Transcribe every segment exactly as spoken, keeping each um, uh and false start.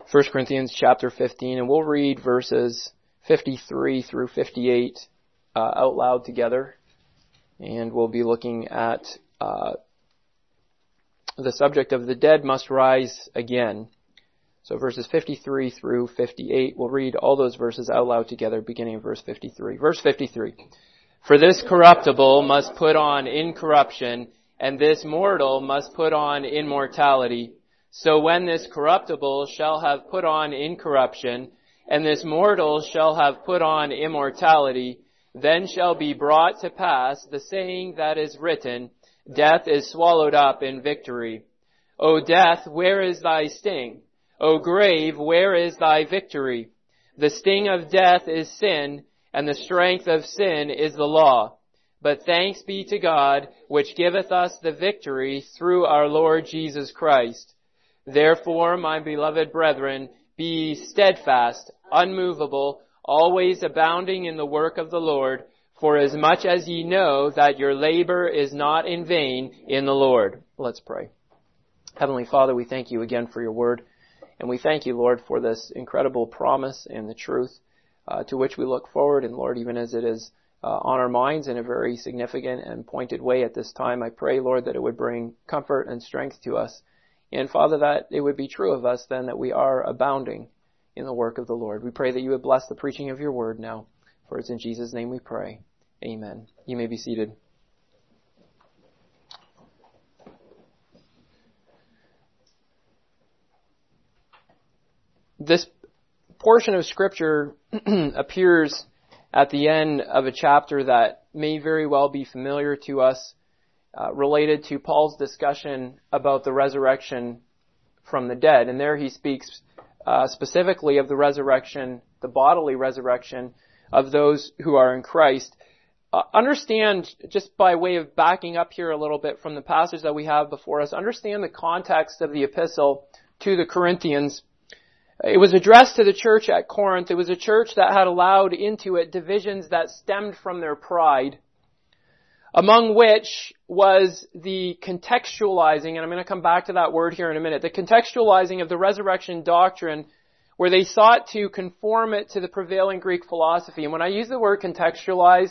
First Corinthians chapter fifteen, and we'll read verses fifty-three through fifty-eight uh, out loud together. And we'll be looking at uh, the subject of the dead must rise again. So verses fifty-three through fifty-eight, we'll read all those verses out loud together, beginning of verse fifty-three. Verse fifty-three. For this corruptible must put on incorruption, and this mortal must put on immortality. So when this corruptible shall have put on incorruption, and this mortal shall have put on immortality, then shall be brought to pass the saying that is written, Death is swallowed up in victory. O death, where is thy sting? O grave, where is thy victory? The sting of death is sin, and the strength of sin is the law. But thanks be to God, which giveth us the victory through our Lord Jesus Christ. Therefore, my beloved brethren, be ye steadfast, unmovable, always abounding in the work of the Lord, for as much as ye know that your labor is not in vain in the Lord. Let's pray. Heavenly Father, we thank you again for your word, and we thank you, Lord, for this incredible promise and the truth uh, to which we look forward. And Lord, even as it is uh, on our minds in a very significant and pointed way at this time, I pray, Lord, that it would bring comfort and strength to us. And Father, that it would be true of us then that we are abounding in the work of the Lord. We pray that you would bless the preaching of your word now. For it's in Jesus' name we pray. Amen. You may be seated. This portion of Scripture appears at the end of a chapter that may very well be familiar to us, uh, related to Paul's discussion about the resurrection from the dead. And there he speaks uh, specifically of the resurrection, the bodily resurrection of those who are in Christ. Uh, understand, just by way of backing up here a little bit from the passage that we have before us, understand the context of the epistle to the Corinthians. It was addressed to the church at Corinth. It was a church that had allowed into it divisions that stemmed from their pride, among which was the contextualizing, and I'm going to come back to that word here in a minute, the contextualizing of the resurrection doctrine, where they sought to conform it to the prevailing Greek philosophy. And when I use the word contextualize,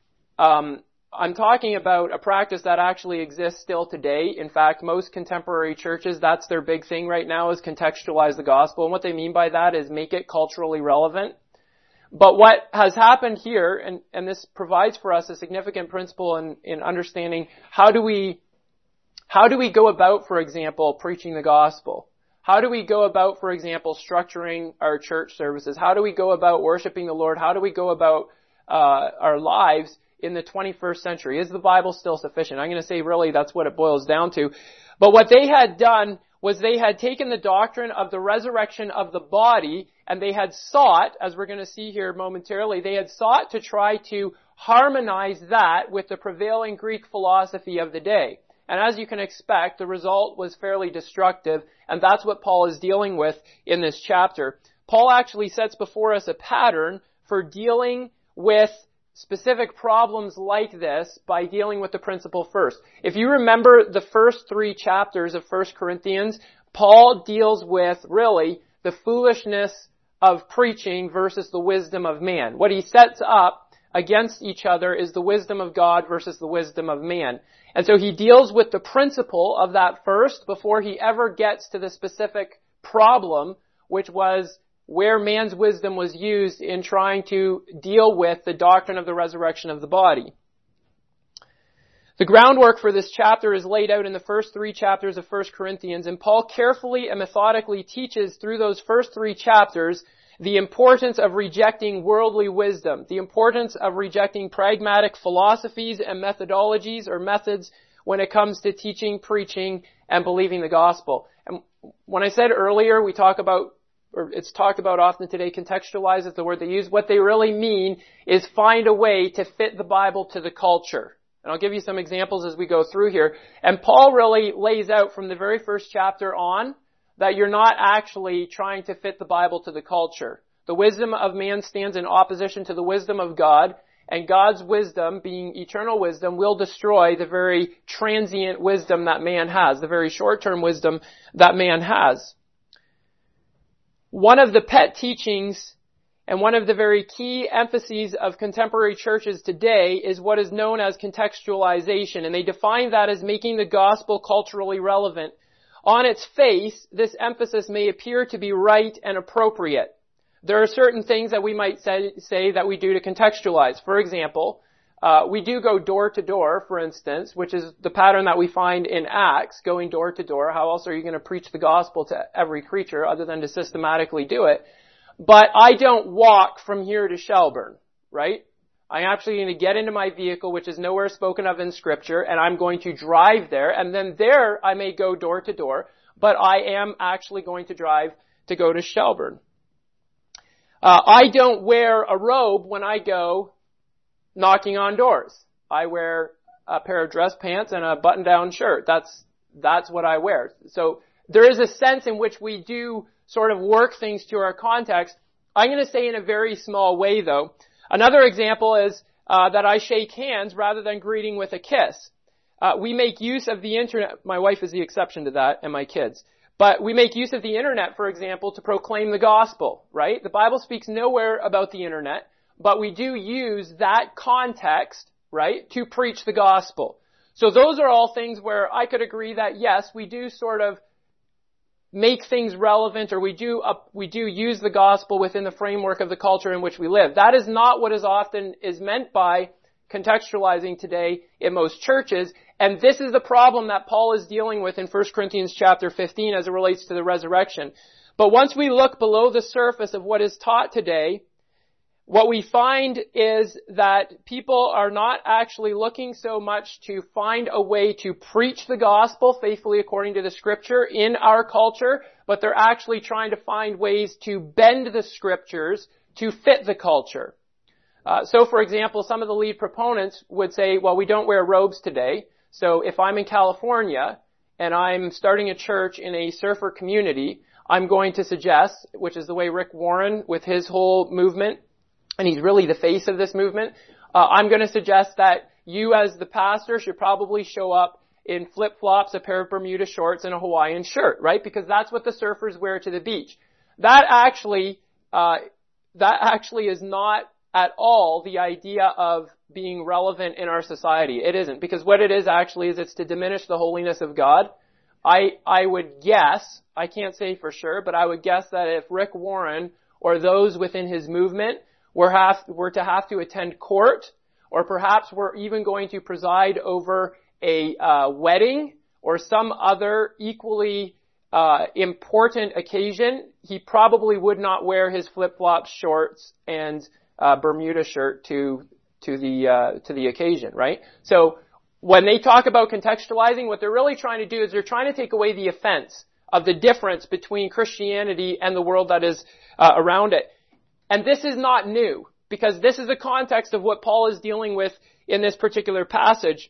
um, I'm talking about a practice that actually exists still today. In fact, most contemporary churches, that's their big thing right now, is contextualize the gospel. And what they mean by that is make it culturally relevant. But what has happened here, and, and this provides for us a significant principle in, in understanding how do we, how do we go about, for example, preaching the gospel? How do we go about, for example, structuring our church services? How do we go about worshiping the Lord? How do we go about uh, our lives in the twenty-first century? Is the Bible still sufficient? I'm going to say really that's what it boils down to. But what they had done was they had taken the doctrine of the resurrection of the body, and they had sought, as we're going to see here momentarily, they had sought to try to harmonize that with the prevailing Greek philosophy of the day. And as you can expect, the result was fairly destructive, and that's what Paul is dealing with in this chapter. Paul actually sets before us a pattern for dealing with specific problems like this by dealing with the principle first. If you remember the first three chapters of First Corinthians, Paul deals with, really, the foolishness of preaching versus the wisdom of man. What he sets up against each other is the wisdom of God versus the wisdom of man. And so he deals with the principle of that first before he ever gets to the specific problem, which was where man's wisdom was used in trying to deal with the doctrine of the resurrection of the body. The groundwork for this chapter is laid out in the first three chapters of First Corinthians, and Paul carefully and methodically teaches through those first three chapters the importance of rejecting worldly wisdom, the importance of rejecting pragmatic philosophies and methodologies or methods when it comes to teaching, preaching, and believing the gospel. And when I said earlier, we talk about or it's talked about often today, contextualize is the word they use. What they really mean is find a way to fit the Bible to the culture. And I'll give you some examples as we go through here. And Paul really lays out from the very first chapter on that you're not actually trying to fit the Bible to the culture. The wisdom of man stands in opposition to the wisdom of God, and God's wisdom, being eternal wisdom, will destroy the very transient wisdom that man has, the very short-term wisdom that man has. one of the pet teachings and one of the very key emphases of contemporary churches today is what is known as contextualization, and they define that as making the gospel culturally relevant. On its face, this emphasis may appear to be right and appropriate. There are certain things that we might say, say that we do to contextualize. For example, uh, we do go door to door, for instance, which is the pattern that we find in Acts, going door to door. How else are you going to preach the gospel to every creature other than to systematically do it? But I don't walk from here to Shelburne, right? I'm actually going to get into my vehicle, which is nowhere spoken of in Scripture, and I'm going to drive there, and then there I may go door to door, but I am actually going to drive to go to Shelburne. Uh, I don't wear a robe when I go knocking on doors. I wear a pair of dress pants and a button-down shirt. That's, that's what I wear. So there is a sense in which we do sort of work things to our context. I'm going to say in a very small way, though. Another example is uh, that I shake hands rather than greeting with a kiss. Uh, we make use of the internet. My wife is the exception to that, and my kids. But we make use of the internet, for example, to proclaim the gospel, right? The Bible speaks nowhere about the internet, but we do use that context, right, to preach the gospel. So those are all things where I could agree that, yes, we do sort of make things relevant, or we do up, we do use the gospel within the framework of the culture in which we live. That is not what is often is meant by contextualizing today in most churches, and this is the problem that Paul is dealing with in First Corinthians chapter fifteen as it relates to the resurrection. But once we look below the surface of what is taught today, what we find is that people are not actually looking so much to find a way to preach the gospel faithfully according to the Scripture in our culture, but they're actually trying to find ways to bend the Scriptures to fit the culture. Uh, so, for example, some of the lead proponents would say, well, we don't wear robes today, so if I'm in California and I'm starting a church in a surfer community, I'm going to suggest, which is the way Rick Warren with his whole movement, and he's really the face of this movement, uh, I'm going to suggest that you as the pastor should probably show up in flip-flops, a pair of Bermuda shorts, and a Hawaiian shirt, right? Because that's what the surfers wear to the beach. That actually, uh, that actually is not at all the idea of being relevant in our society. It isn't, because what it is actually is it's to diminish the holiness of God. I, I would guess, I can't say for sure, but I would guess that if Rick Warren or those within his movement We're, have, we're to have to attend court, or perhaps we're even going to preside over a uh, wedding or some other equally uh, important occasion, he probably would not wear his flip-flops, shorts, and uh, Bermuda shirt to to the uh, to the occasion, right? So when they talk about contextualizing, what they're really trying to do is they're trying to take away the offense of the difference between Christianity and the world that is uh, around it. And this is not new, because this is the context of what Paul is dealing with in this particular passage.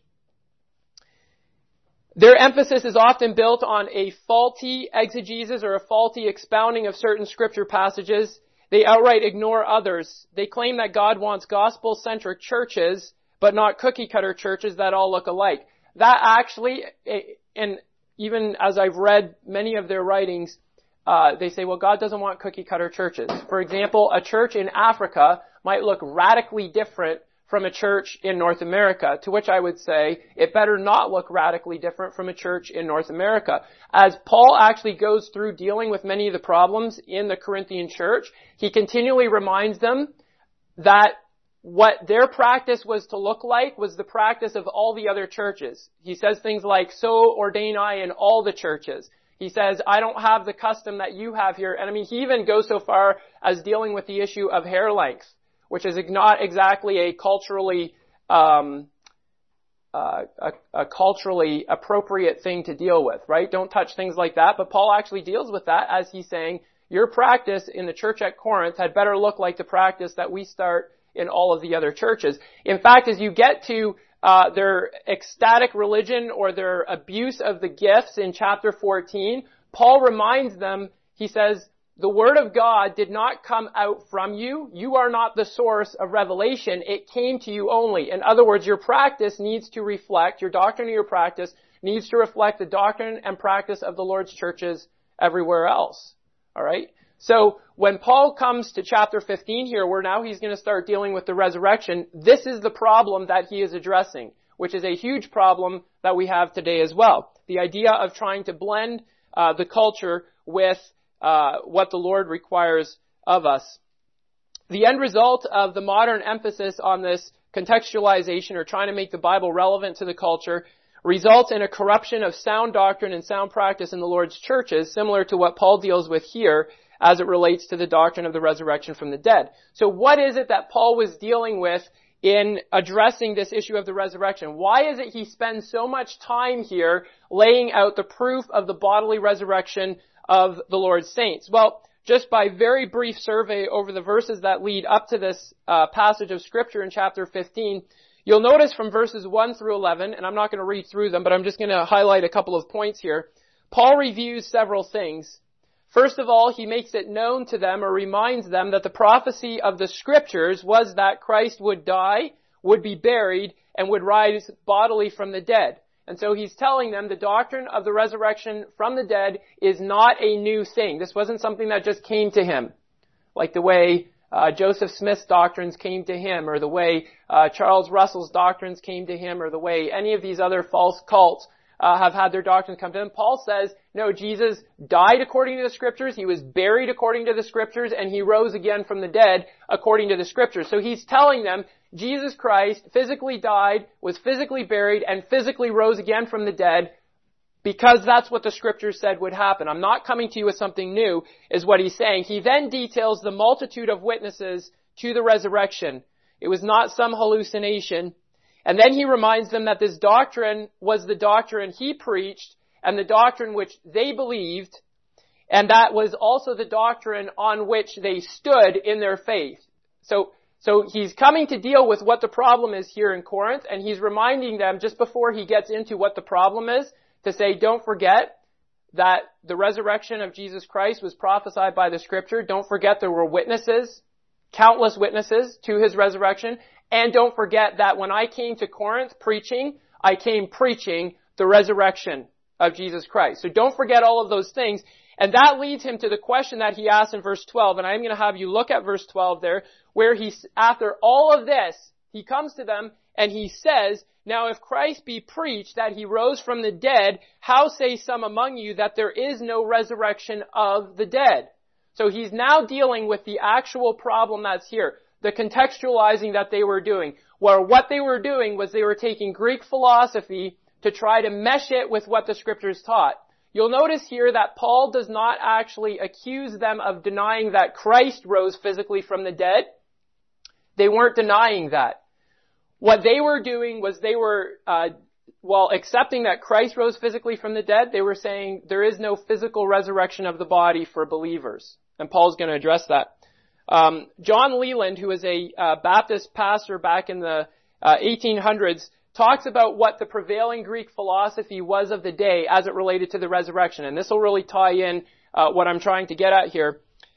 Their emphasis is often built on a faulty exegesis or a faulty expounding of certain scripture passages. They outright ignore others. They claim that God wants gospel-centric churches, but not cookie-cutter churches that all look alike. That actually, and even as I've read many of their writings, Uh, they say, well, God doesn't want cookie-cutter churches. For example, a church in Africa might look radically different from a church in North America, to which I would say it better not look radically different from a church in North America. As Paul actually goes through dealing with many of the problems in the Corinthian church, he continually reminds them that what their practice was to look like was the practice of all the other churches. He says things like, so ordain I in all the churches. He says, I don't have the custom that you have here. And I mean, he even goes so far as dealing with the issue of hair length, which is not exactly a culturally, um, uh, a, a culturally appropriate thing to deal with, right? Don't touch things like that. But Paul actually deals with that as he's saying, your practice in the church at Corinth had better look like the practice that we start in all of the other churches. In fact, as you get to Uh, their ecstatic religion or their abuse of the gifts in chapter fourteen, Paul reminds them, he says, the word of God did not come out from you. You are not the source of revelation. It came to you only. In other words, your practice needs to reflect, your doctrine or your practice needs to reflect the doctrine and practice of the Lord's churches everywhere else. All right? So when Paul comes to chapter fifteen here, where now he's going to start dealing with the resurrection, this is the problem that he is addressing, which is a huge problem that we have today as well. The idea of trying to blend uh, the culture with uh, what the Lord requires of us. The end result of the modern emphasis on this contextualization, or trying to make the Bible relevant to the culture, results in a corruption of sound doctrine and sound practice in the Lord's churches, similar to what Paul deals with here as it relates to the doctrine of the resurrection from the dead. So what is it that Paul was dealing with in addressing this issue of the resurrection? Why is it he spends so much time here laying out the proof of the bodily resurrection of the Lord's saints? Well, just by very brief survey over the verses that lead up to this uh, passage of Scripture in chapter fifteen, you'll notice from verses one through eleven, and I'm not going to read through them, but I'm just going to highlight a couple of points here. Paul reviews several things. First of all, he makes it known to them, or reminds them, that the prophecy of the Scriptures was that Christ would die, would be buried, and would rise bodily from the dead. And so he's telling them the doctrine of the resurrection from the dead is not a new thing. This wasn't something that just came to him, like the way uh, Joseph Smith's doctrines came to him, or the way uh, Charles Russell's doctrines came to him, or the way any of these other false cults uh, have had their doctrines come to them. Paul says, no, Jesus died according to the Scriptures, he was buried according to the Scriptures, and he rose again from the dead according to the Scriptures. So he's telling them Jesus Christ physically died, was physically buried, and physically rose again from the dead, because that's what the Scriptures said would happen. I'm not coming to you with something new, is what he's saying. He then details the multitude of witnesses to the resurrection. It was not some hallucination. And then he reminds them that this doctrine was the doctrine he preached, and the doctrine which they believed, and that was also the doctrine on which they stood in their faith. So, so he's coming to deal with what the problem is here in Corinth, and he's reminding them just before he gets into what the problem is, to say, don't forget that the resurrection of Jesus Christ was prophesied by the Scripture. Don't forget there were witnesses, countless witnesses to his resurrection. And don't forget that when I came to Corinth preaching, I came preaching the resurrection of Jesus Christ. So don't forget all of those things. And that leads him to the question that he asked in verse twelve. And I'm going to have you look at verse twelve there, where he, after all of this, he comes to them and he says, now if Christ be preached that he rose from the dead, how say some among you that there is no resurrection of the dead? So he's now dealing with the actual problem that's here, the contextualizing that they were doing, where what they were doing was they were taking Greek philosophy to try to mesh it with what the Scriptures taught. You'll notice here that Paul does not actually accuse them of denying that Christ rose physically from the dead. They weren't denying that. What they were doing was they were, uh, while accepting that Christ rose physically from the dead, they were saying there is no physical resurrection of the body for believers. And Paul's going to address that. Um, John Leland, who was a uh, Baptist pastor back in the uh, eighteen hundreds, talks about what the prevailing Greek philosophy was of the day as it related to the resurrection. And this will really tie in uh, what I'm trying to get at here.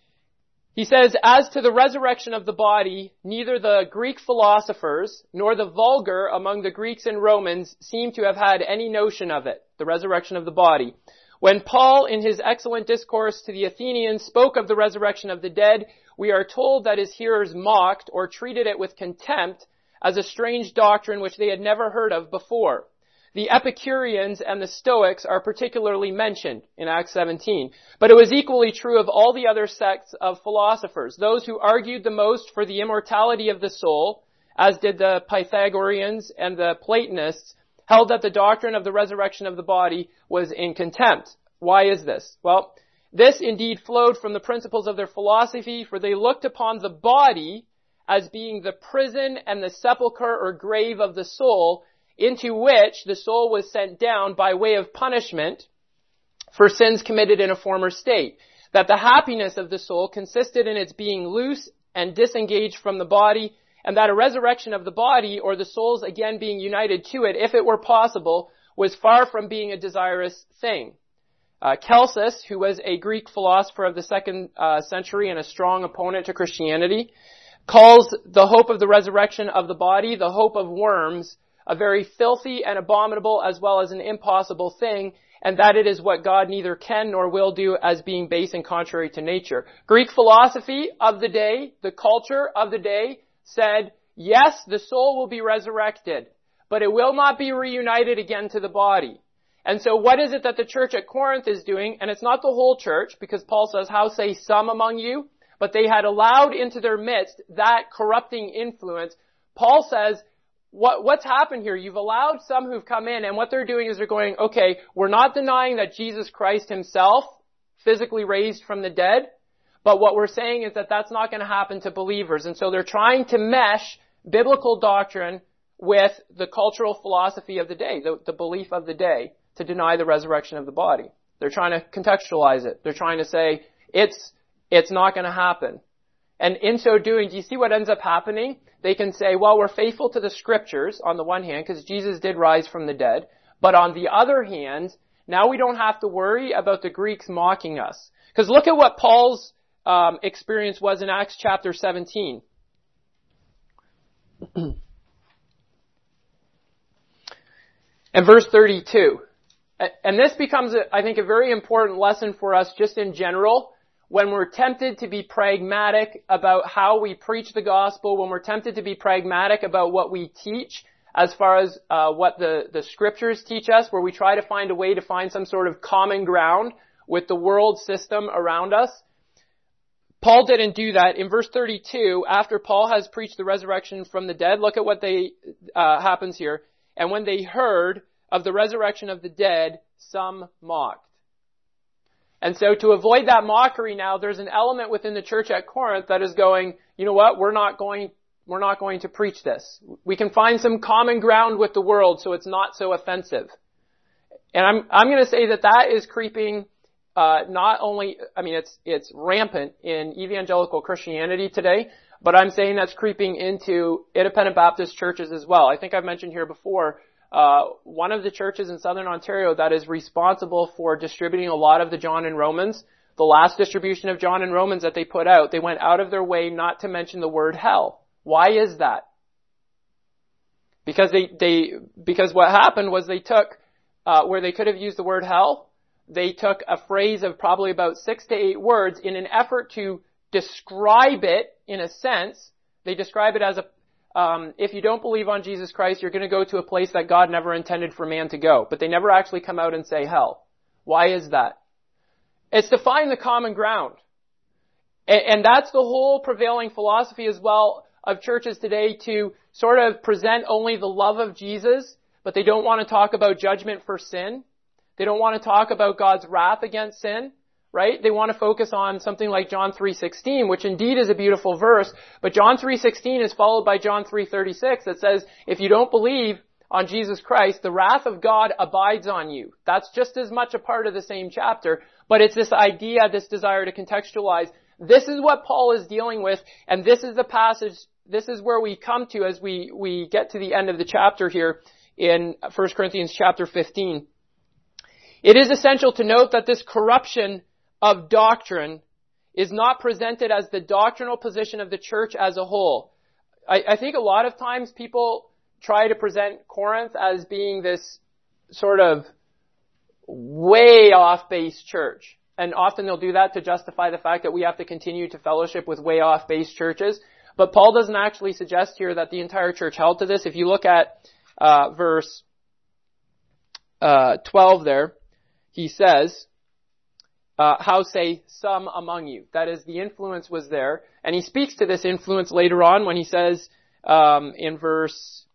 He says, as to the resurrection of the body, neither the Greek philosophers nor the vulgar among the Greeks and Romans seem to have had any notion of it, the resurrection of the body. When Paul, in his excellent discourse to the Athenians, spoke of the resurrection of the dead, we are told that his hearers mocked or treated it with contempt as a strange doctrine which they had never heard of before. The Epicureans and the Stoics are particularly mentioned in Acts seventeen. But it was equally true of all the other sects of philosophers. Those who argued the most for the immortality of the soul, as did the Pythagoreans and the Platonists, held that the doctrine of the resurrection of the body was in contempt. Why is this? Well, this indeed flowed from the principles of their philosophy, for they looked upon the body as being the prison and the sepulchre or grave of the soul, into which the soul was sent down by way of punishment for sins committed in a former state. That the happiness of the soul consisted in its being loose and disengaged from the body, and that a resurrection of the body, or the soul's again being united to it, if it were possible, was far from being a desirous thing. Uh, Celsus, who was a Greek philosopher of the second uh, century and a strong opponent to Christianity, calls the hope of the resurrection of the body, the hope of worms, a very filthy and abominable as well as an impossible thing, and that it is what God neither can nor will do as being base and contrary to nature. Greek philosophy of the day, the culture of the day, said, yes, the soul will be resurrected, but it will not be reunited again to the body. And so what is it that the church at Corinth is doing? And it's not the whole church, because Paul says, how say some among you? But they had allowed into their midst that corrupting influence. Paul says, what, what's happened here? You've allowed some who've come in, and what they're doing is they're going, okay, we're not denying that Jesus Christ himself physically raised from the dead, but what we're saying is that that's not going to happen to believers. And so they're trying to mesh biblical doctrine with the cultural philosophy of the day, the, the belief of the day, to deny the resurrection of the body. They're trying to contextualize it. They're trying to say, it's, it's not going to happen. And in so doing, do you see what ends up happening? They can say, well, we're faithful to the scriptures on the one hand, because Jesus did rise from the dead. But on the other hand, now we don't have to worry about the Greeks mocking us. Because look at what Paul's um, experience was in Acts chapter seventeen. And verse thirty-two. And this becomes, I think, a very important lesson for us just in general. When we're tempted to be pragmatic about how we preach the gospel, when we're tempted to be pragmatic about what we teach as far as uh, what the, the scriptures teach us, where we try to find a way to find some sort of common ground with the world system around us, Paul didn't do that. In verse thirty-two, after Paul has preached the resurrection from the dead, look at what they uh, happens here. And when they heard of the resurrection of the dead, some mocked. And so to avoid that mockery now, there's an element within the church at Corinth that is going, you know what, we're not going, we're not going to preach this. We can find some common ground with the world so it's not so offensive. And I'm, I'm going to say that that is creeping, uh, not only, I mean, it's, it's rampant in evangelical Christianity today, but I'm saying that's creeping into independent Baptist churches as well. I think I've mentioned here before, Uh, one of the churches in Southern Ontario that is responsible for distributing a lot of the John and Romans, the last distribution of John and Romans that they put out, they went out of their way not to mention the word hell. Why is that? Because they, they, because what happened was they took, uh, where they could have used the word hell, they took a phrase of probably about six to eight words in an effort to describe it in a sense. They describe it as a Um, if you don't believe on Jesus Christ, you're going to go to a place that God never intended for man to go. But they never actually come out and say hell. Why is that? It's to find the common ground. And, and that's the whole prevailing philosophy as well of churches today, to sort of present only the love of Jesus, but they don't want to talk about judgment for sin. They don't want to talk about God's wrath against sin. Right? They want to focus on something like John three sixteen, which indeed is a beautiful verse, but John three sixteen is followed by John three thirty-six that says, if you don't believe on Jesus Christ, the wrath of God abides on you. That's just as much a part of the same chapter, but it's this idea, this desire to contextualize. This is what Paul is dealing with, and this is the passage, this is where we come to as we, we get to the end of the chapter here in First Corinthians chapter fifteen. It is essential to note that this corruption of doctrine is not presented as the doctrinal position of the church as a whole. I, I think a lot of times people try to present Corinth as being this sort of way off base church. And often they'll do that to justify the fact that we have to continue to fellowship with way off base churches. But Paul doesn't actually suggest here that the entire church held to this. If you look at uh, verse uh, twelve there, he says, Uh, how say some among you? That is, the influence was there. And he speaks to this influence later on when he says um, in verse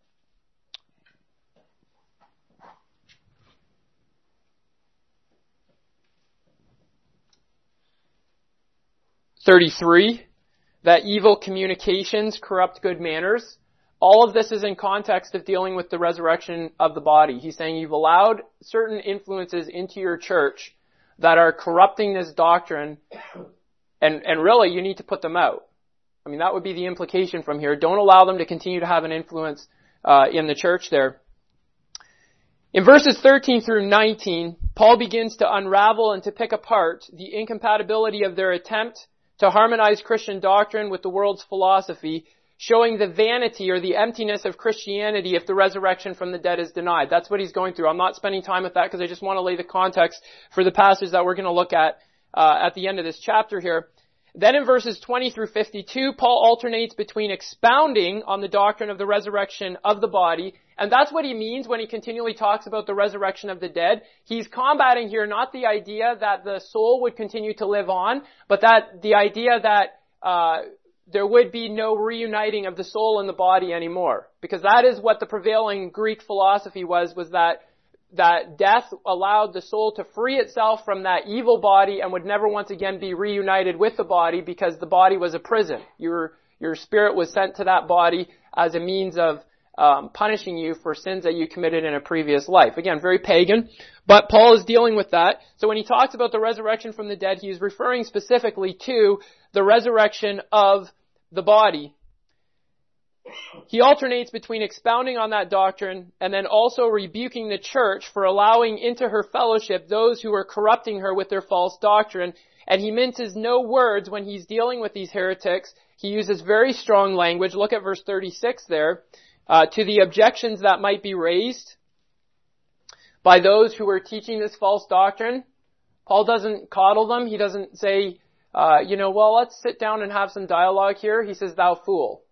thirty-three, that evil communications corrupt good manners. All of this is in context of dealing with the resurrection of the body. He's saying you've allowed certain influences into your church that are corrupting this doctrine, and, and really you need to put them out. I mean, that would be the implication from here. Don't allow them to continue to have an influence uh, in the church there. In verses thirteen through nineteen, Paul begins to unravel and to pick apart the incompatibility of their attempt to harmonize Christian doctrine with the world's philosophy, showing the vanity or the emptiness of Christianity if the resurrection from the dead is denied. That's what he's going through. I'm not spending time with that because I just want to lay the context for the passage that we're going to look at uh, at the end of this chapter here. Then in verses twenty through fifty-two, Paul alternates between expounding on the doctrine of the resurrection of the body, and that's what he means when he continually talks about the resurrection of the dead. He's combating here not the idea that the soul would continue to live on, but that the idea that uh there would be no reuniting of the soul and the body anymore. Because that is what the prevailing Greek philosophy was, was that that death allowed the soul to free itself from that evil body and would never once again be reunited with the body because the body was a prison. Your, your spirit was sent to that body as a means of um, punishing you for sins that you committed in a previous life. Again, very pagan, but Paul is dealing with that. So when he talks about the resurrection from the dead, he is referring specifically to the resurrection of the body. He alternates between expounding on that doctrine and then also rebuking the church for allowing into her fellowship those who are corrupting her with their false doctrine. And he minces no words when he's dealing with these heretics. He uses very strong language. Look at verse thirty-six there. Uh, to the objections that might be raised by those who are teaching this false doctrine, Paul doesn't coddle them. He doesn't say, uh, you know, well, let's sit down and have some dialogue here. He says, thou fool.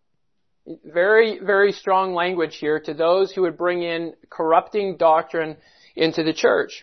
Very, very strong language here to those who would bring in corrupting doctrine into the church.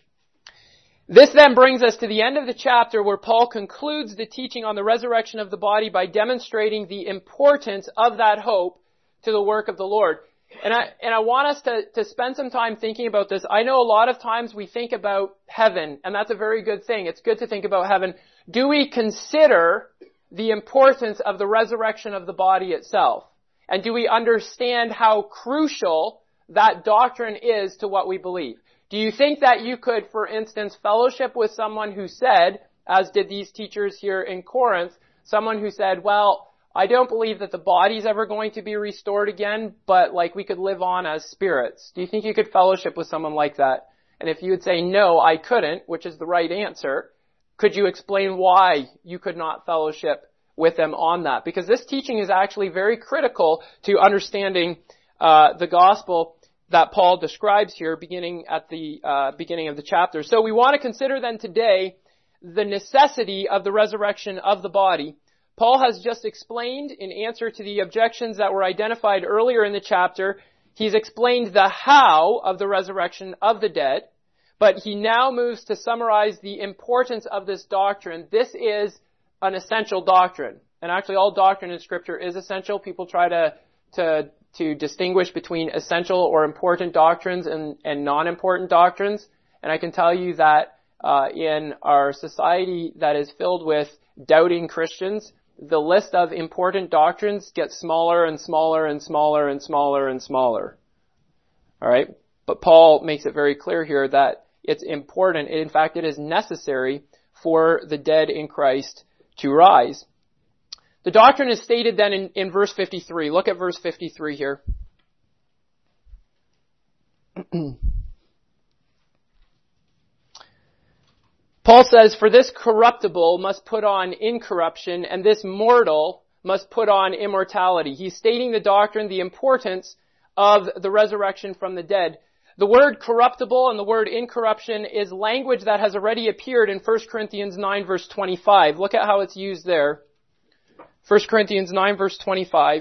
This then brings us to the end of the chapter where Paul concludes the teaching on the resurrection of the body by demonstrating the importance of that hope to the work of the Lord. And I, and I want us to, to spend some time thinking about this. I know a lot of times we think about heaven, and that's a very good thing. It's good to think about heaven. Do we consider the importance of the resurrection of the body itself? And do we understand how crucial that doctrine is to what we believe? Do you think that you could, for instance, fellowship with someone who said, as did these teachers here in Corinth, someone who said, well, I don't believe that the body's ever going to be restored again, but like we could live on as spirits. Do you think you could fellowship with someone like that? And if you would say, no, I couldn't, which is the right answer, could you explain why you could not fellowship with them on that? Because this teaching is actually very critical to understanding uh the gospel that Paul describes here beginning at the uh beginning of the chapter. So we want to consider then today the necessity of the resurrection of the body. Paul has just explained in answer to the objections that were identified earlier in the chapter, he's explained the how of the resurrection of the dead, but he now moves to summarize the importance of this doctrine. This is an essential doctrine. And actually all doctrine in Scripture is essential. People try to to to distinguish between essential or important doctrines and, and non-important doctrines. And I can tell you that uh in our society that is filled with doubting Christians, the list of important doctrines gets smaller and smaller and smaller and smaller and smaller. All right? But Paul makes it very clear here that it's important. In fact, it is necessary for the dead in Christ to rise. The doctrine is stated then in, in verse fifty-three. Look at verse fifty-three here. Paul says, for this corruptible must put on incorruption, and this mortal must put on immortality. He's stating the doctrine, the importance of the resurrection from the dead. The word corruptible and the word incorruption is language that has already appeared in First Corinthians nine verse twenty-five. Look at how it's used there. First Corinthians nine verse twenty-five.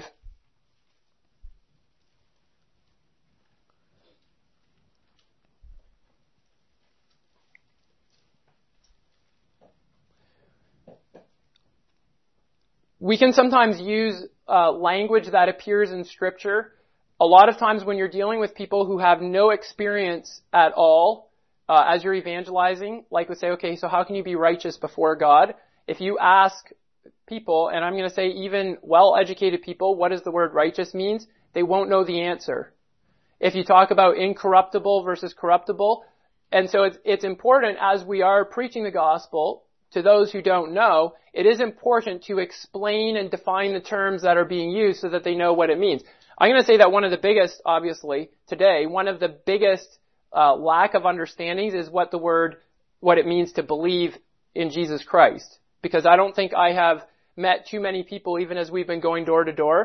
We can sometimes use uh, language that appears in Scripture. A lot of times when you're dealing with people who have no experience at all, uh, as you're evangelizing, like we say, okay, so how can you be righteous before God? If you ask people, and I'm going to say even well-educated people, what does the word righteous means? They won't know the answer. If you talk about incorruptible versus corruptible, and so it's, it's important as we are preaching the gospel to those who don't know, it is important to explain and define the terms that are being used so that they know what it means. I'm going to say that one of the biggest, obviously, today, one of the biggest uh, lack of understandings is what the word, what it means to believe in Jesus Christ. Because I don't think I have met too many people, even as we've been going door to door,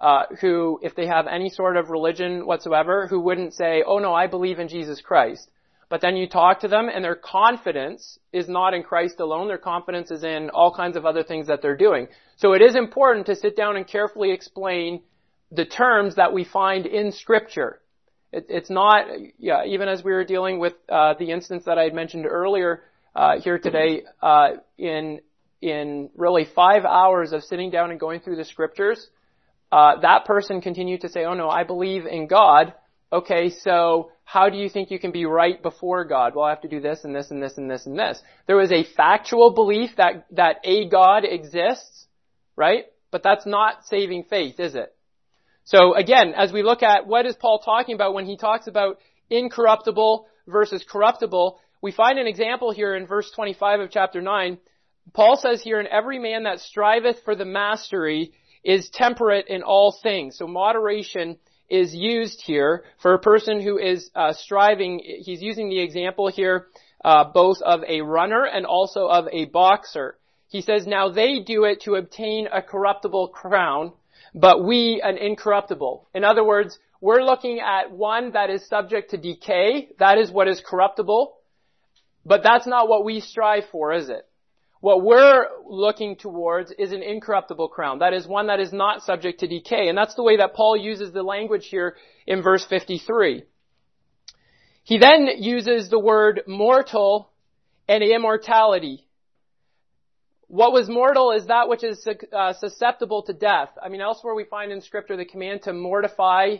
uh, who, if they have any sort of religion whatsoever, who wouldn't say, oh no, I believe in Jesus Christ. But then you talk to them and their confidence is not in Christ alone. Their confidence is in all kinds of other things that they're doing. So it is important to sit down and carefully explain the terms that we find in Scripture. It, it's not, yeah, even as we were dealing with uh, the instance that I had mentioned earlier uh, here today, uh, in in really five hours of sitting down and going through the Scriptures, uh, that person continued to say, oh no, I believe in God. Okay, so how do you think you can be right before God? Well, I have to do this and this and this and this and this. There was a factual belief that, that a God exists, right? But that's not saving faith, is it? So again, as we look at what is Paul talking about when he talks about incorruptible versus corruptible, we find an example here in verse twenty-five of chapter nine. Paul says here, and every man that striveth for the mastery is temperate in all things. So moderation is used here for a person who is uh, striving. He's using the example here uh, both of a runner and also of a boxer. He says, now they do it to obtain a corruptible crown, but we an incorruptible. In other words, we're looking at one that is subject to decay. That is what is corruptible. But that's not what we strive for, is it? What we're looking towards is an incorruptible crown. That is one that is not subject to decay. And that's the way that Paul uses the language here in verse fifty-three. He then uses the word mortal and immortality. What was mortal is that which is uh, susceptible to death. I mean, elsewhere we find in Scripture the command to mortify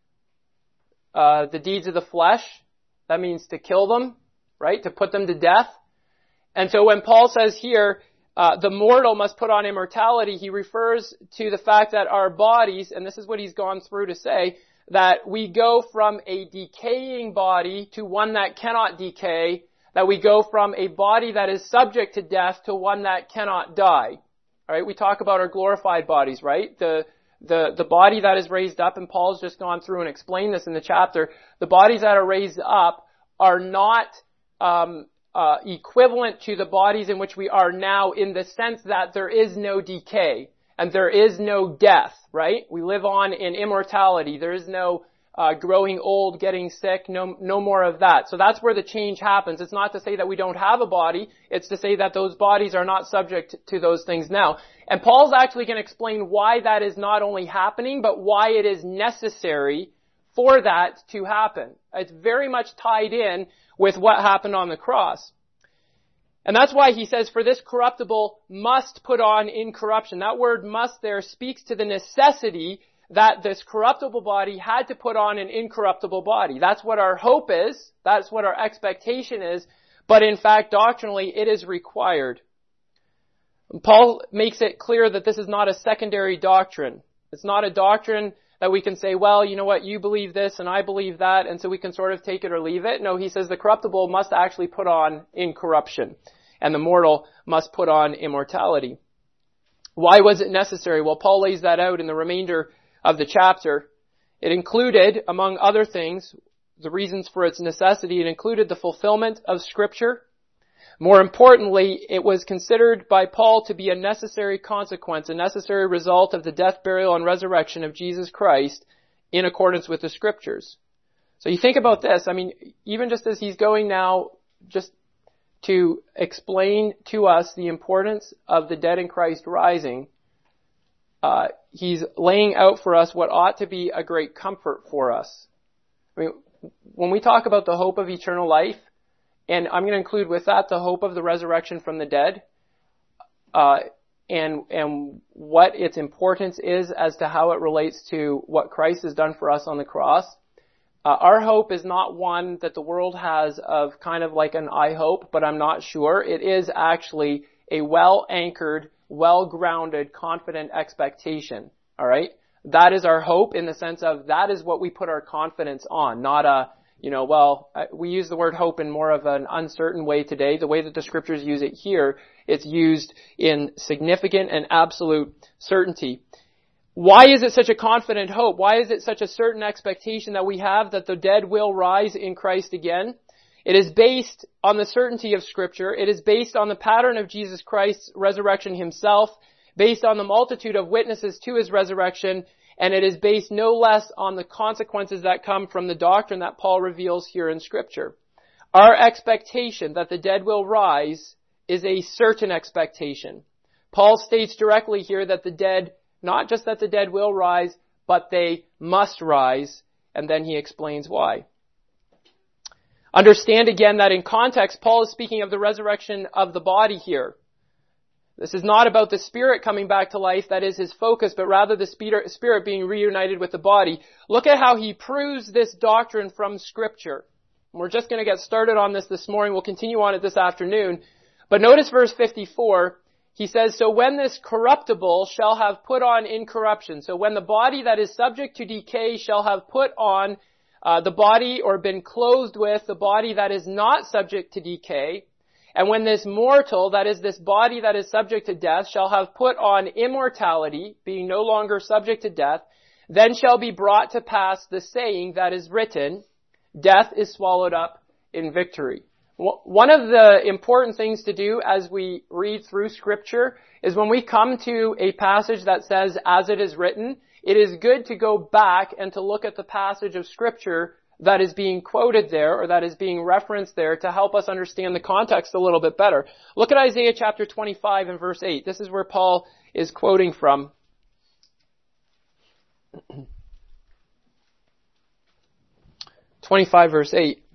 uh, the deeds of the flesh. That means to kill them, right? To put them to death. And so when Paul says here, uh, the mortal must put on immortality, he refers to the fact that our bodies, and this is what he's gone through to say, that we go from a decaying body to one that cannot decay, that we go from a body that is subject to death to one that cannot die. All right, we talk about our glorified bodies, right? The the the body that is raised up, and Paul's just gone through and explained this in the chapter. The bodies that are raised up are not um Uh, equivalent to the bodies in which we are now, in the sense that there is no decay and there is no death, right? We live on in immortality. There is no uh, growing old, getting sick, no no more of that. So that's where the change happens. It's not to say that we don't have a body. It's to say that those bodies are not subject to those things now. And Paul's actually going to explain why that is not only happening, but why it is necessary for that to happen. It's very much tied in with what happened on the cross. And that's why he says, for this corruptible must put on incorruption. That word must there speaks to the necessity that this corruptible body had to put on an incorruptible body. That's what our hope is. That's what our expectation is. But in fact, doctrinally, it is required. Paul makes it clear that this is not a secondary doctrine. It's not a doctrine that we can say, well, you know what, you believe this and I believe that, and so we can sort of take it or leave it. No, he says the corruptible must actually put on incorruption, and the mortal must put on immortality. Why was it necessary? Well, Paul lays that out in the remainder of the chapter. It included, among other things, the reasons for its necessity. It included the fulfillment of Scripture. More importantly, it was considered by Paul to be a necessary consequence, a necessary result of the death, burial, and resurrection of Jesus Christ in accordance with the Scriptures. So you think about this. I mean, even just as he's going now just to explain to us the importance of the dead in Christ rising, uh, he's laying out for us what ought to be a great comfort for us. I mean, when we talk about the hope of eternal life, and I'm going to include with that the hope of the resurrection from the dead, uh, and and what its importance is as to how it relates to what Christ has done for us on the cross. Uh, our hope is not one that the world has of kind of like an I hope, but I'm not sure. It is actually a well-anchored, well-grounded, confident expectation. All right? That is our hope in the sense of that is what we put our confidence on, not a You know, well, we use the word hope in more of an uncertain way today. The way that the Scriptures use it here, it's used in significant and absolute certainty. Why is it such a confident hope? Why is it such a certain expectation that we have that the dead will rise in Christ again? It is based on the certainty of Scripture. It is based on the pattern of Jesus Christ's resurrection himself, based on the multitude of witnesses to his resurrection, and it is based no less on the consequences that come from the doctrine that Paul reveals here in Scripture. Our expectation that the dead will rise is a certain expectation. Paul states directly here that the dead, not just that the dead will rise, but they must rise, and then he explains why. Understand again that in context, Paul is speaking of the resurrection of the body here. This is not about the spirit coming back to life, that is his focus, but rather the spirit being reunited with the body. Look at how he proves this doctrine from Scripture. We're just going to get started on this this morning. We'll continue on it this afternoon. But notice verse fifty-four. He says, so when this corruptible shall have put on incorruption, so when the body that is subject to decay shall have put on uh, the body or been clothed with the body that is not subject to decay, and when this mortal, that is this body that is subject to death, shall have put on immortality, being no longer subject to death, then shall be brought to pass the saying that is written, death is swallowed up in victory. One of the important things to do as we read through Scripture is when we come to a passage that says, as it is written, it is good to go back and to look at the passage of Scripture that is being quoted there or that is being referenced there to help us understand the context a little bit better. Look at Isaiah chapter twenty-five and verse eight. This is where Paul is quoting from. twenty-five verse eight.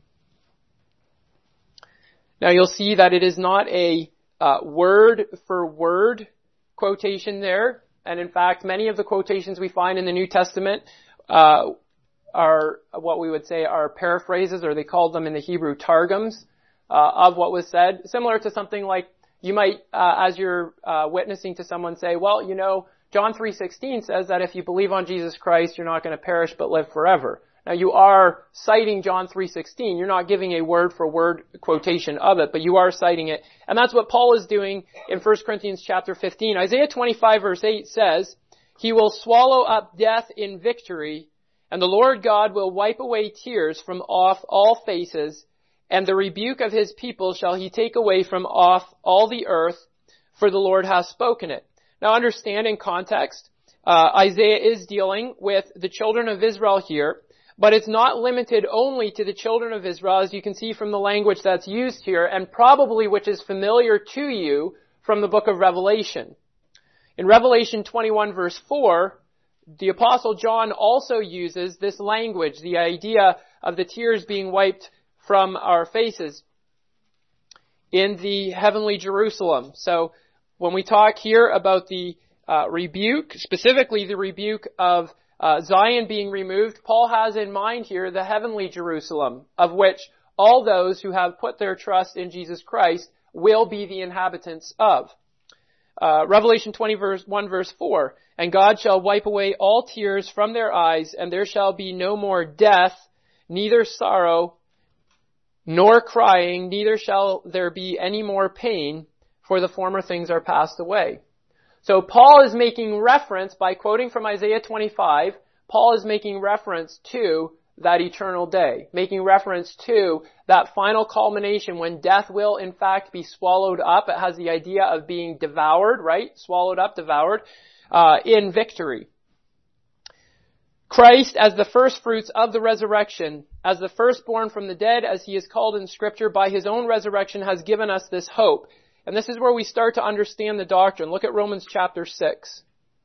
Now you'll see that it is not a uh, word for word quotation there. And in fact, many of the quotations we find in the New Testament uh, are what we would say are paraphrases, or they called them in the Hebrew targums, uh, of what was said. Similar to something like you might, uh, as you're uh, witnessing to someone, say, well, you know, John three sixteen says that if you believe on Jesus Christ, you're not going to perish but live forever. Now you are citing John three sixteen. You're not giving a word for word quotation of it, but you are citing it. And that's what Paul is doing in First Corinthians chapter fifteen. Isaiah twenty-five verse eight says, he will swallow up death in victory, and the Lord God will wipe away tears from off all faces, and the rebuke of his people shall he take away from off all the earth, for the Lord hath spoken it. Now understand in context, uh, Isaiah is dealing with the children of Israel here, but it's not limited only to the children of Israel, as you can see from the language that's used here, and probably which is familiar to you from the book of Revelation. In Revelation twenty-one verse four, the Apostle John also uses this language, the idea of the tears being wiped from our faces in the heavenly Jerusalem. So when we talk here about the uh, rebuke, specifically the rebuke of uh, Zion being removed, Paul has in mind here the heavenly Jerusalem, of which all those who have put their trust in Jesus Christ will be the inhabitants of. Uh, Revelation twenty-one verse four, and God shall wipe away all tears from their eyes, and there shall be no more death, neither sorrow, nor crying, neither shall there be any more pain, for the former things are passed away. So Paul is making reference, by quoting from Isaiah twenty-five, Paul is making reference to that eternal day, making reference to that final culmination when death will in fact be swallowed up. It has the idea of being devoured, right? Swallowed up, devoured, uh, in victory. Christ, as the first fruits of the resurrection, as the firstborn from the dead, as he is called in Scripture, by his own resurrection has given us this hope. And this is where we start to understand the doctrine. Look at Romans chapter six.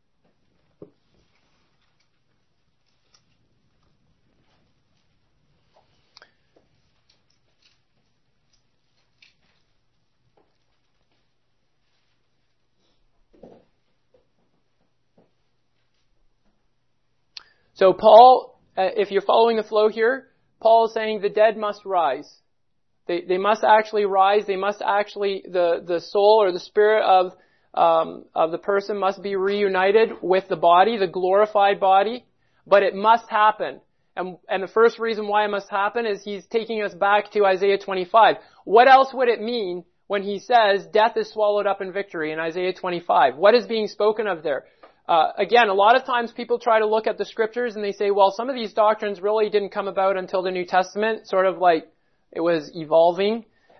So Paul, uh, if you're following the flow here, Paul is saying the dead must rise. They, they must actually rise. They must actually, the, the soul or the spirit of, um, of the person must be reunited with the body, the glorified body. But it must happen. And, and the first reason why it must happen is he's taking us back to Isaiah twenty-five. What else would it mean when he says death is swallowed up in victory in Isaiah twenty-five? What is being spoken of there? Uh, again, a lot of times people try to look at the Scriptures and they say, well, some of these doctrines really didn't come about until the New Testament, sort of like it was evolving.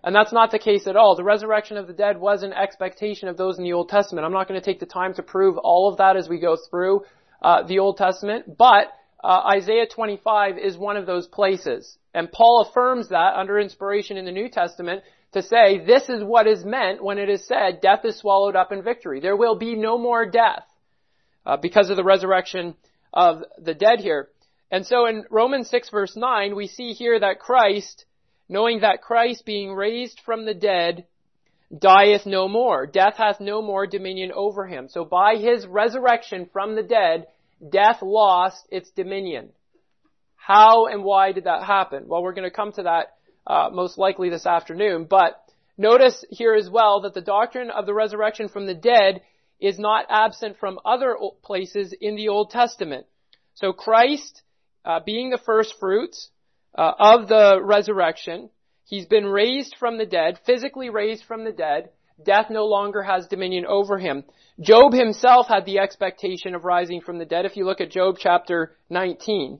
And that's not the case at all. The resurrection of the dead was an expectation of those in the Old Testament. I'm not going to take the time to prove all of that as we go through uh, the Old Testament, but uh, Isaiah twenty-five is one of those places. And Paul affirms that under inspiration in the New Testament to say this is what is meant when it is said, death is swallowed up in victory. There will be no more death uh, because of the resurrection of the dead here. And so in Romans six verse nine, we see here that Christ, knowing that Christ being raised from the dead, dieth no more. Death hath no more dominion over him. So by his resurrection from the dead, death lost its dominion. How and why did that happen? Well, we're going to come to that uh, most likely this afternoon. But notice here as well that the doctrine of the resurrection from the dead is not absent from other places in the Old Testament. So Christ, uh, being the first fruits uh, of the resurrection, he's been raised from the dead, physically raised from the dead. Death no longer has dominion over him. Job himself had the expectation of rising from the dead. If you look at Job chapter nineteen.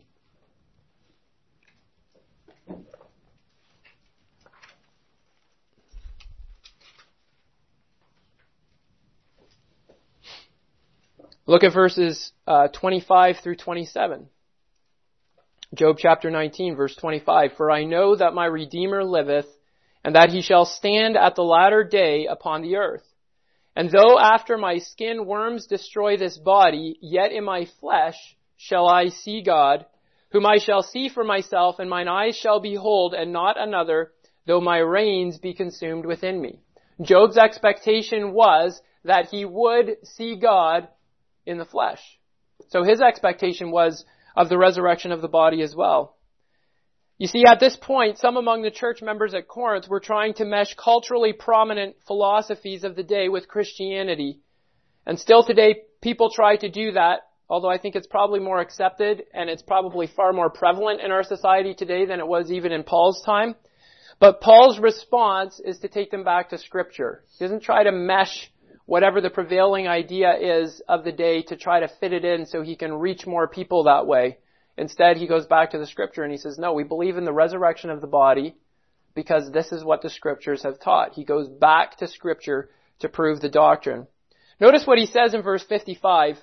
Look at verses uh, twenty-five through twenty-seven. Job chapter nineteen, verse twenty-five. For I know that my Redeemer liveth, and that he shall stand at the latter day upon the earth. And though after my skin worms destroy this body, yet in my flesh shall I see God, whom I shall see for myself, and mine eyes shall behold, and not another, though my reins be consumed within me. Job's expectation was that he would see God in the flesh. So his expectation was of the resurrection of the body as well. You see, at this point, some among the church members at Corinth were trying to mesh culturally prominent philosophies of the day with Christianity. And still today, people try to do that, although I think it's probably more accepted and it's probably far more prevalent in our society today than it was even in Paul's time. But Paul's response is to take them back to Scripture. He doesn't try to mesh whatever the prevailing idea is of the day to try to fit it in so he can reach more people that way. Instead, he goes back to the Scripture and he says, no, we believe in the resurrection of the body because this is what the Scriptures have taught. He goes back to Scripture to prove the doctrine. Notice what he says in verse fifty-five.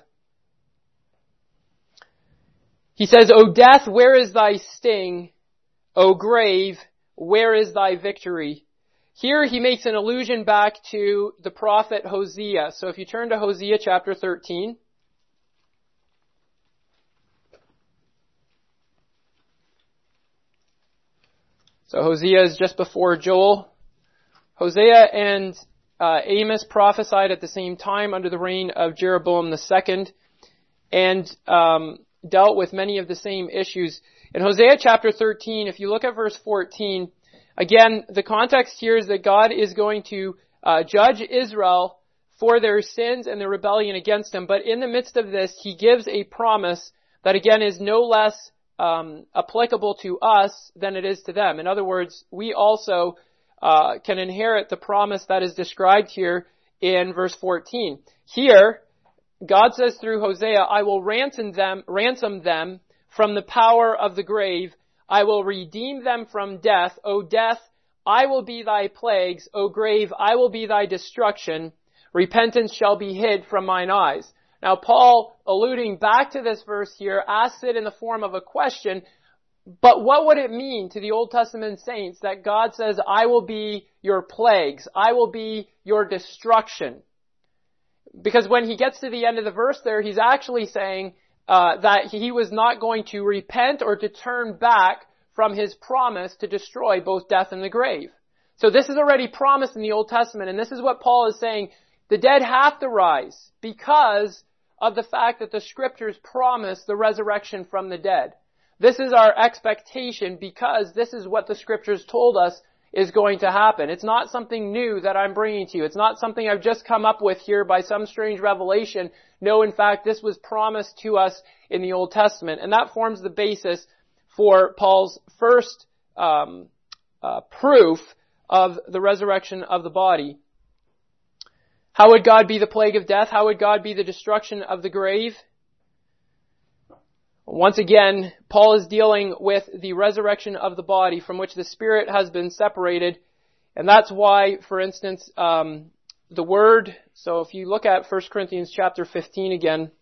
He says, O death, where is thy sting? O grave, where is thy victory? Here he makes an allusion back to the prophet Hosea. So if you turn to Hosea chapter thirteen. So Hosea is just before Joel. Hosea and uh, Amos prophesied at the same time under the reign of Jeroboam the second and um, dealt with many of the same issues. In Hosea chapter thirteen, if you look at verse fourteen, again, the context here is that God is going to uh, judge Israel for their sins and their rebellion against him. But in the midst of this, he gives a promise that again is no less um, applicable to us than it is to them. In other words, we also uh, can inherit the promise that is described here in verse fourteen. Here, God says through Hosea, I will ransom them, ransom them from the power of the grave. I will redeem them from death. O death, I will be thy plagues. O grave, I will be thy destruction. Repentance shall be hid from mine eyes. Now, Paul, alluding back to this verse here, asks it in the form of a question, but what would it mean to the Old Testament saints that God says, I will be your plagues, I will be your destruction? Because when he gets to the end of the verse there, he's actually saying uh, that he was not going to repent or to turn back from his promise to destroy both death and the grave. So this is already promised in the Old Testament, and this is what Paul is saying. The dead have to rise because of the fact that the Scriptures promise the resurrection from the dead. This is our expectation because this is what the Scriptures told us is going to happen. It's not something new that I'm bringing to you. It's not something I've just come up with here by some strange revelation. No, in fact, this was promised to us in the Old Testament. And that forms the basis for Paul's first um, uh, proof of the resurrection of the body. How would God be the plague of death? How would God be the destruction of the grave? Once again, Paul is dealing with the resurrection of the body from which the spirit has been separated And that's why, for instance, um, the word, so if you look at First Corinthians chapter fifteen again,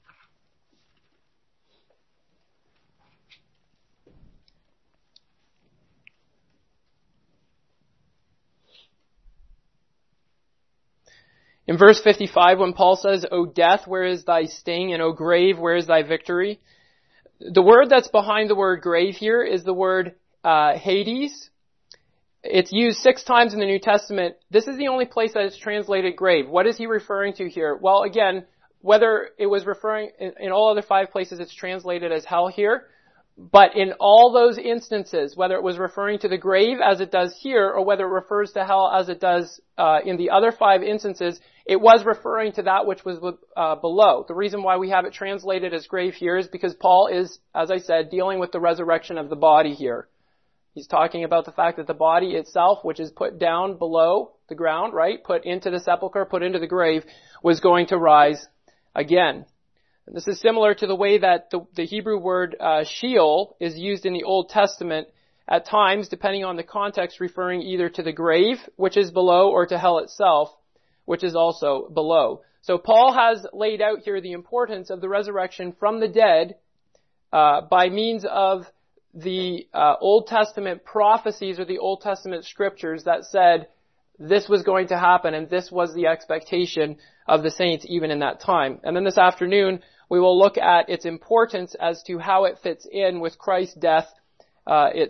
in verse fifty-five, when Paul says, O death, where is thy sting? And O grave, where is thy victory? The word that's behind the word grave here is the word uh, Hades. It's used six times in the New Testament. This is the only place that it's translated grave. What is he referring to here? Well, again, whether it was referring, in, in all other five places it's translated as hell here, but in all those instances, whether it was referring to the grave as it does here, or whether it refers to hell as it does uh, in the other five instances, it was referring to that which was uh, below. The reason why we have it translated as grave here is because Paul is, as I said, dealing with the resurrection of the body here. He's talking about the fact that the body itself, which is put down below the ground, right, put into the sepulcher, put into the grave, was going to rise again. And this is similar to the way that the, the Hebrew word uh, Sheol is used in the Old Testament at times, depending on the context, referring either to the grave, which is below, or to hell itself, which is also below. So Paul has laid out here the importance of the resurrection from the dead uh, by means of the uh, Old Testament prophecies or the Old Testament scriptures that said this was going to happen and this was the expectation of the saints even in that time. And then this afternoon, we will look at its importance as to how it fits in with Christ's death uh,